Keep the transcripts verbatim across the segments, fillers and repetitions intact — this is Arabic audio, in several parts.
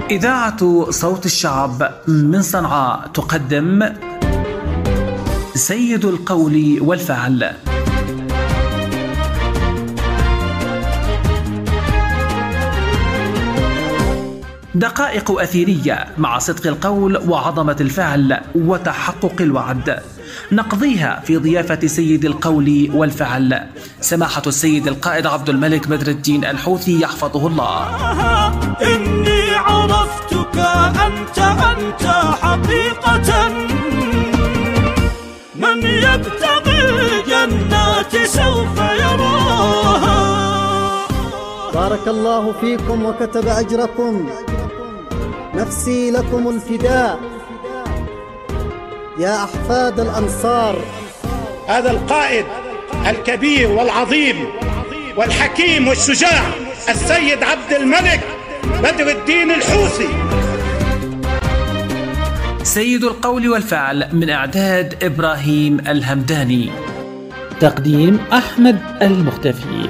إذاعة صوت الشعب من صنعاء تقدم سيد القول والفعل. دقائق أثيرية مع صدق القول وعظمة الفعل وتحقق الوعد، نقضيها في ضيافة سيد القول والفعل سماحة السيد القائد عبد الملك بدر الدين الحوثي يحفظه الله. إني عرفتك أنت أنت حقيقة، من يبتغي الجنات سوف يراها. بارك الله فيكم وكتب أجركم، نفسي لكم الفداء يا أحفاد الأنصار. هذا القائد الكبير والعظيم والحكيم والشجاع السيد عبد الملك بدر الدين الحوثي. سيد القول والفعل من إعداد إبراهيم الهمداني، تقديم أحمد المختفي.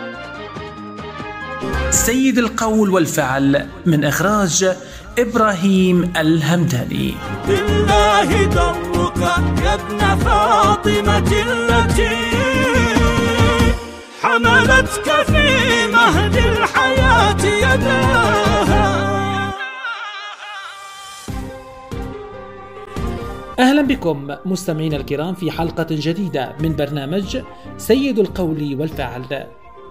سيد القول والفعل من إخراج إبراهيم الهمداني. بالله درك يا ابن فاطمة التي حملتك في مهد الحياة يداها. أهلا بكم مستمعين الكرام في حلقة جديدة من برنامج سيد القول والفعل.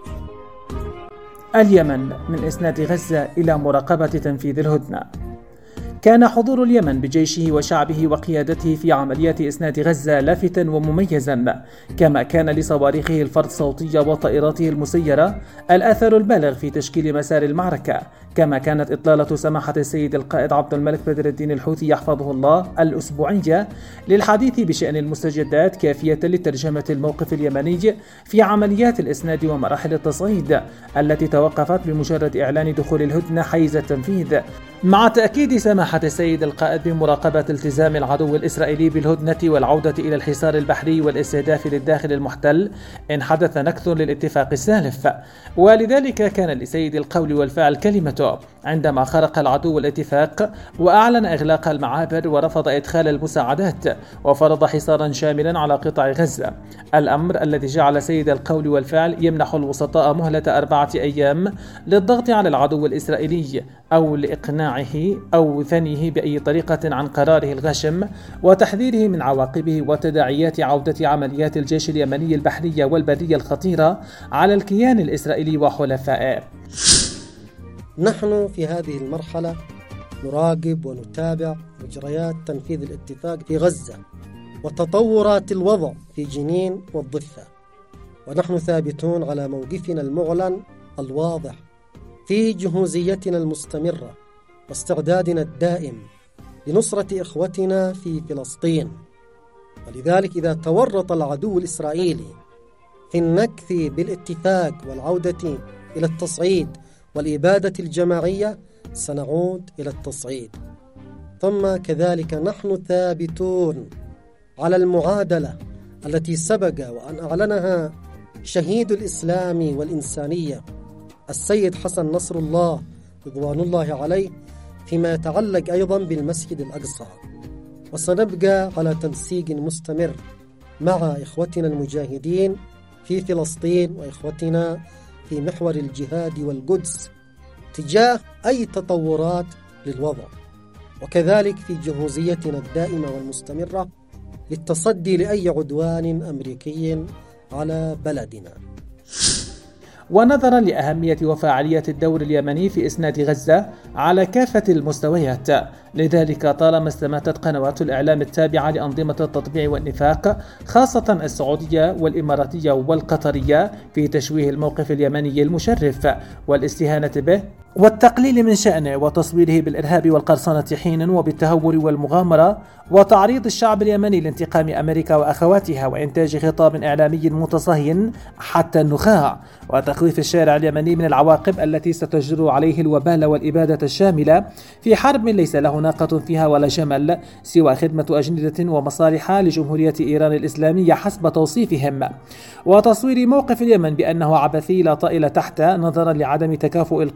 اليمن من إسناد غزة إلى مراقبة تنفيذ الهدنة. كان حضور اليمن بجيشه وشعبه وقيادته في عمليات إسناد غزة لافتا ومميزا، كما كان لصواريخه الفرد صوتية وطائراته المسيرة الأثر البالغ في تشكيل مسار المعركة. كما كانت إطلالة سماحة السيد القائد عبد الملك بدر الدين الحوثي يحفظه الله الأسبوعية للحديث بشأن المستجدات كافية لترجمة الموقف اليمني في عمليات الإسناد ومراحل التصعيد التي توقفت بمجرد إعلان دخول الهدنة حيز التنفيذ، مع تأكيد سماحة السيد القائد بمراقبة التزام العدو الإسرائيلي بالهدنة والعودة إلى الحصار البحري والاستهداف للداخل المحتل إن حدث نكث للاتفاق السالف. ولذلك كان لسيد القول والفعل كلمته عندما خرق العدو الاتفاق وأعلن إغلاق المعابر ورفض إدخال المساعدات وفرض حصارا شاملا على قطاع غزة، الأمر الذي جعل سيد القول والفعل يمنح الوسطاء مهلة أربعة أيام للضغط على العدو الإسرائيلي أو لإقناعه أو ثنيه بأي طريقة عن قراره الغشم وتحذيره من عواقبه وتداعيات عودة عمليات الجيش اليمني البحرية والبرية الخطيرة على الكيان الإسرائيلي وحلفائه. نحن في هذه المرحلة نراقب ونتابع مجريات تنفيذ الاتفاق في غزة وتطورات الوضع في جنين والضفة، ونحن ثابتون على موقفنا المعلن الواضح في جهوزيتنا المستمرة واستعدادنا الدائم لنصرة إخوتنا في فلسطين. ولذلك إذا تورط العدو الإسرائيلي في النكث بالاتفاق والعودة إلى التصعيد والإبادة الجماعية سنعود إلى التصعيد. ثم كذلك نحن ثابتون على المعادلة التي سبق وأن أعلنها شهيد الإسلام والإنسانية السيد حسن نصر الله رضوان الله عليه فيما يتعلق أيضا بالمسجد الأقصى. وسنبقى على تنسيق مستمر مع إخوتنا المجاهدين في فلسطين وإخوتنا في محور الجهاد والقدس تجاه أي تطورات للوضع، وكذلك في جهوزيتنا الدائمة والمستمرة للتصدي لأي عدوان أمريكي على بلدنا. ونظرا لأهمية وفاعلية الدور اليمني في إسناد غزة على كافة المستويات، لذلك طالما استماتت قنوات الإعلام التابعة لأنظمة التطبيع والنفاق خاصة السعودية والإماراتية والقطرية في تشويه الموقف اليمني المشرف والاستهانة به والتقليل من شأنه وتصويره بالإرهاب والقرصنة حينا وبالتهور والمغامرة وتعريض الشعب اليمني لانتقام أمريكا وأخواتها وإنتاج خطاب إعلامي متصهين حتى النخاع وتخويف الشارع اليمني من العواقب التي ستجر عليه الوبال والإبادة الشاملة في حرب ليس له ناقة فيها ولا جمل سوى خدمة أجندة ومصالح لجمهورية إيران الإسلامية حسب توصيفهم، وتصوير موقف اليمن بأنه عبثي لا طائل تحته نظرا لعدم تكافؤ القوى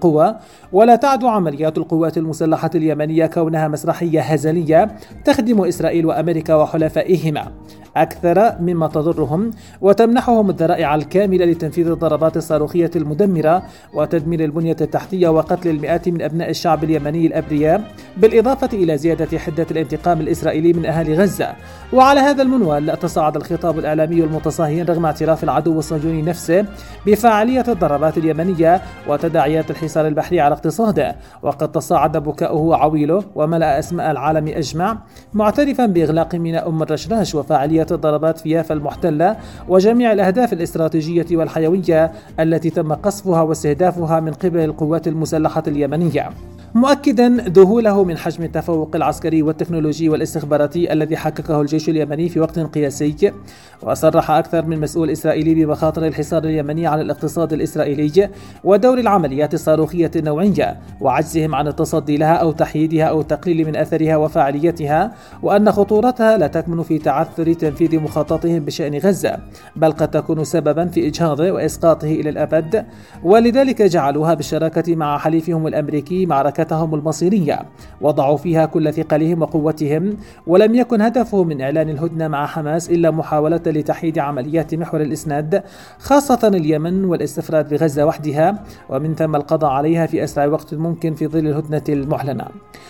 ولا تعد عمليات القوات المسلحة اليمنية كونها مسرحية هزلية تخدم إسرائيل وأمريكا وحلفائهما أكثر مما تضرهم، وتمنحهم الذرائع الكاملة لتنفيذ الضربات الصاروخية المدمرة وتدمير البنية التحتية وقتل المئات من أبناء الشعب اليمني الأبرياء، بالإضافة إلى زيادة حدة الانتقام الإسرائيلي من أهالي غزة. وعلى هذا المنوال تصاعد الخطاب الإعلامي المتصهين رغم اعتراف العدو الصهيوني نفسه بفاعلية الضربات اليمنية وتداعيات الحصار البحري على اقتصاده، وقد تصاعد بكاؤه وعويله وملأ أسماء العالم أجمع، معترفا بإغلاق ميناء أم الرشراش وفاعلية الضربات في يافا المحتلة وجميع الأهداف الاستراتيجية والحيوية التي تم قصفها واستهدافها من قبل القوات المسلحة اليمنية، مؤكدا ذهوله من حجم التفوق العسكري والتكنولوجي والاستخباراتي الذي حققه الجيش اليمني في وقت قياسي. وصرح أكثر من مسؤول إسرائيلي بمخاطر الحصار اليمني على الاقتصاد الإسرائيلي ودور العمليات الصاروخية النوعية وعجزهم عن التصدي لها أو تحييدها أو التقليل من أثرها وفاعليتها، وأن خطورتها لا تكمن في تعثر تنفيذ مخططهم بشأن غزة، بل قد تكون سببا في إجهاضه وإسقاطه إلى الأبد، ولذلك جعلوها بالشراكة مع حليفهم الأمريكي معركتهم المصيرية، وضعوا فيها كل ثقلهم وقوتهم، ولم يكن هدفهم من إعلان الهدنة مع حماس إلا محاولة لتحييد عمليات محور الإسناد خاصة اليمن والاستفراد بغزة وحدها، ومن ثم القضاء عليها في أسرع وقت ممكن في ظل الهدنة المعلنة.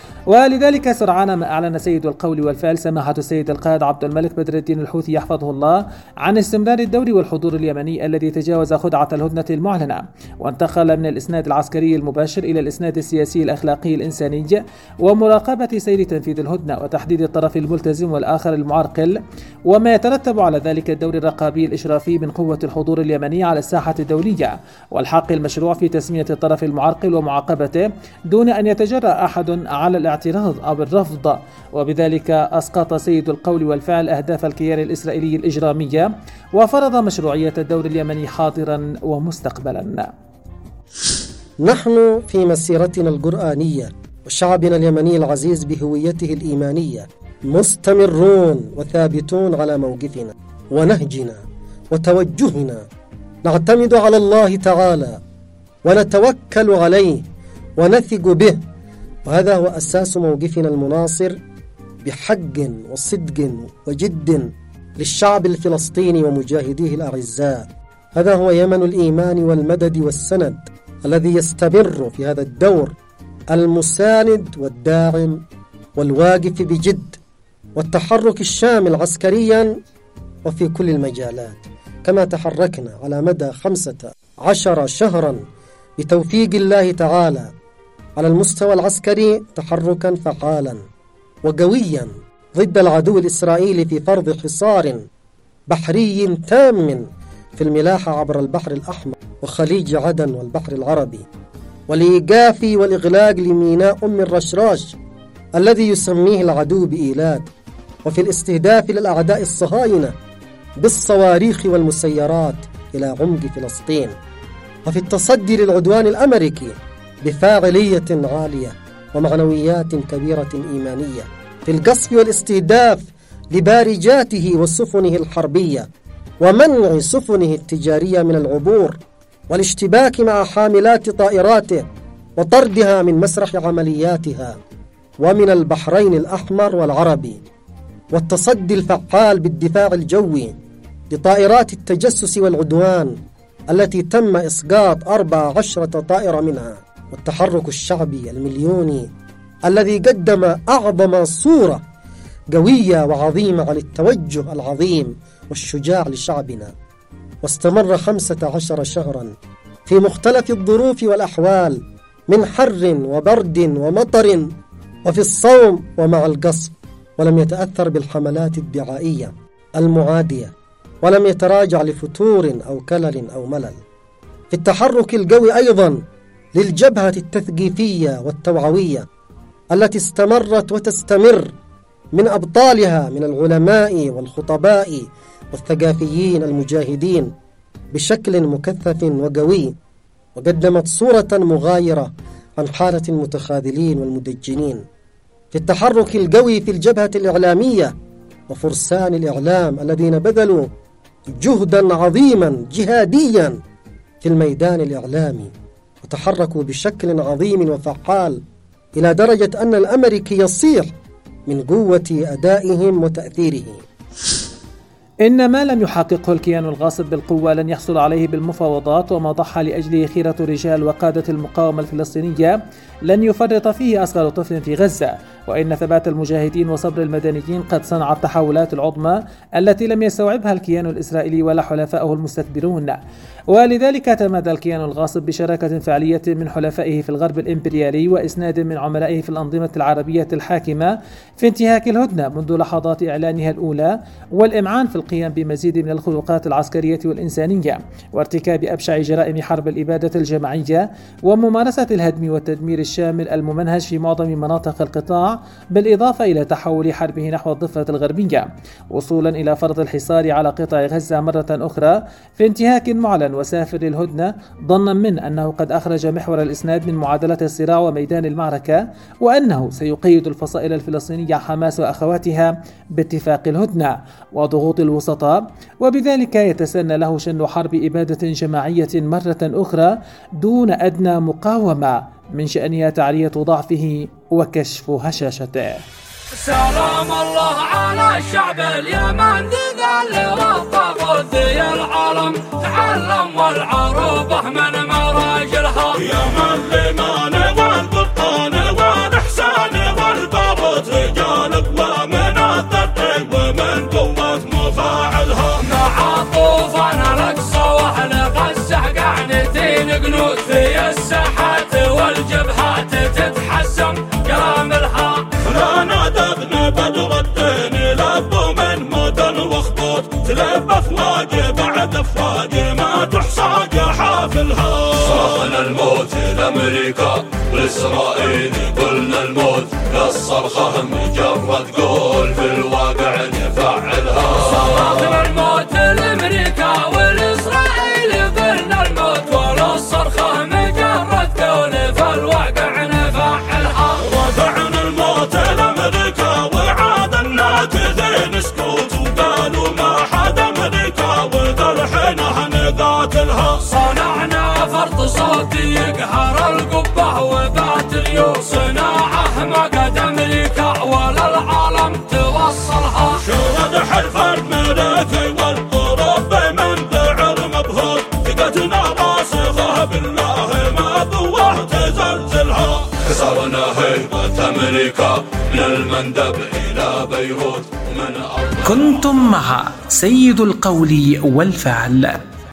ولذلك سرعان ما أعلن سيد القول والفعل سماحة السيد القائد عبد الملك بدر الدين الحوثي يحفظه الله عن استمرار الدور والحضور اليمني الذي تجاوز خدعة الهدنة المعلنة، وانتقل من الإسناد العسكري المباشر إلى الإسناد السياسي الأخلاقي الإنساني ومراقبة سير تنفيذ الهدنة وتحديد الطرف الملتزم والآخر المعرقل، وما يترتب على ذلك الدور الرقابي الإشرافي من قوة الحضور اليمني على الساحة الدولية، والحق المشروع في تسمية الطرف المعرقل ومعاقبته دون أن يتجرأ أحد على الاعتراض أو الرفض. وبذلك أسقط سيد القول والفعل أهداف الكيان الإسرائيلي الإجرامية، وفرض مشروعية الدور اليمني حاضرا ومستقبلا. نحن في مسيرتنا القرآنية وشعبنا اليمني العزيز بهويته الإيمانية مستمرون وثابتون على موقفنا ونهجنا وتوجهنا، نعتمد على الله تعالى ونتوكل عليه ونثق به، وهذا هو أساس موقفنا المناصر بحق وصدق وجد للشعب الفلسطيني ومجاهديه الأعزاء. هذا هو يمن الإيمان والمدد والسند الذي يستمر في هذا الدور المساند والداعم والواقف بجد والتحرك الشامل عسكريا وفي كل المجالات، كما تحركنا على مدى خمسة عشر شهرا بتوفيق الله تعالى على المستوى العسكري تحركا فعالا وقويا ضد العدو الإسرائيلي في فرض حصار بحري تام في الملاحة عبر البحر الأحمر وخليج عدن والبحر العربي، والإيقاف والإغلاق لميناء أم الرشراش الذي يسميه العدو بإيلات، وفي الاستهداف للأعداء الصهاينة بالصواريخ والمسيرات إلى عمق فلسطين، وفي التصدي للعدوان الأمريكي بفاعلية عالية ومعنويات كبيرة إيمانية، في القصف والاستهداف لبارجاته وسفنه الحربية ومنع سفنه التجارية من العبور والاشتباك مع حاملات طائراته وطردها من مسرح عملياتها ومن البحرين الأحمر والعربي، والتصدي الفعال بالدفاع الجوي لطائرات التجسس والعدوان التي تم إسقاط أربع عشرة طائرة منها، والتحرك الشعبي المليوني الذي قدم أعظم صورة قوية وعظيمة على التوجه العظيم والشجاع لشعبنا، واستمر خمسة عشر شهرا في مختلف الظروف والأحوال من حر وبرد ومطر وفي الصوم ومع القصف، ولم يتأثر بالحملات الدعائية المعادية، ولم يتراجع لفتور أو كلل أو ملل. في التحرك القوي أيضا للجبهة التثقيفية والتوعوية التي استمرت وتستمر من أبطالها من العلماء والخطباء والثقافيين المجاهدين بشكل مكثف وقوي، وقدمت صورة مغايرة عن حالة المتخاذلين والمدجنين. في التحرك القوي في الجبهة الإعلامية وفرسان الإعلام الذين بذلوا جهدا عظيما جهاديا في الميدان الإعلامي وتحركوا بشكل عظيم وفعال إلى درجة أن الأمريكي يصير من قوة أدائهم وتأثيرهم. إن ما لم يحققه الكيان الغاصب بالقوة لن يحصل عليه بالمفاوضات، وما ضحى لأجله خيرة رجال وقادة المقاومة الفلسطينية لن يفرط فيه أصغر طفل في غزة. وإن ثبات المجاهدين وصبر المدنيين قد صنع التحولات العظمى التي لم يستوعبها الكيان الإسرائيلي ولا حلفائه المستكبرون، ولذلك تمادى الكيان الغاصب بشراكة فعلية من حلفائه في الغرب الإمبريالي وإسناد من عملائه في الأنظمة العربية الحاكمة في انتهاك الهدنة منذ لحظات إعلانها الأولى، والإمعان في القيام بمزيد من الخروقات العسكرية والإنسانية وارتكاب أبشع جرائم حرب الإبادة الجماعية وممارسة الهدم والتدمير الشامل الممنهج في معظم مناطق القطاع، بالإضافة إلى تحول حربه نحو الضفة الغربية وصولا إلى فرض الحصار على قطاع غزة مرة أخرى في انتهاك معلن وسافر للهدنة، ظنا من أنه قد أخرج محور الإسناد من معادلة الصراع وميدان المعركة، وأنه سيقيد الفصائل الفلسطينية حماس وأخواتها باتفاق الهدنة وضغوط الوسطاء، وبذلك يتسنى له شن حرب إبادة جماعية مرة أخرى دون أدنى مقاومة من شأنها تعرية ضعفه وكشف هشاشته. سلام الله على الشعب اليمن ذي والطاغوت ذي العالم تعلم والعروبة من مراجلها يمن الإيمان والقرآن والإحسان والبابوت رجال قوى من الترتيب ومن قوة مفاعلها مع طوفان الأقصى وأهل غزة قاعدين قنوت في الساحات والجبهات تتحسم كراملها لا نادقنا بدر الدين لبوا من مدن وخطوط تلب أفواج بعد أفواج ما تحصى حافلها صرخنا الموت لأمريكا والإسرائيل قلنا الموت للصرخة مجرد قول في الواقع نفعلها صرخنا الموت لأمريكا والإسرائيل قلنا الموت وللصرخة مجرد قول في الواقع نفعلها رفعنا الموت لأمريكا وعاد الناكثين سكوت وقالوا ما حد أمريكا وذلحنا نقاتلها صنعنا فرط صوتي يقهر القبة وبات اليوم صناعه ما قد أمريكا ولا العالم توصلها شرد حلف الملكي والقرب من ذعر مبهور ثقتنا راسخة بالله ما ضوه تزلزلها كسرنا هيبة أمريكا من المندب إلى بيروت من أرض. كنتم مع سيد القول والفعل.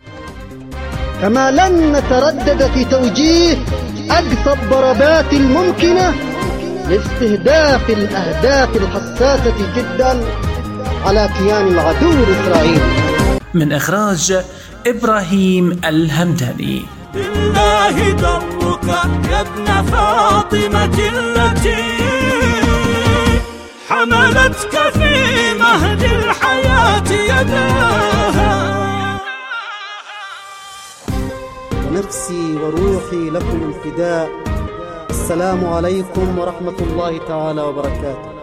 كما لن نتردد في توجيه أقصى الضربات الممكنة لاستهداف الأهداف الحساسة جدا على كيان العدو الإسرائيلي. من إخراج إبراهيم الهمداني. بالله درك يا ابن فاطمة التي حملتك في مهد الحياة يداها ونفسي وروحي لكم الفداء. السلام عليكم ورحمة الله تعالى وبركاته.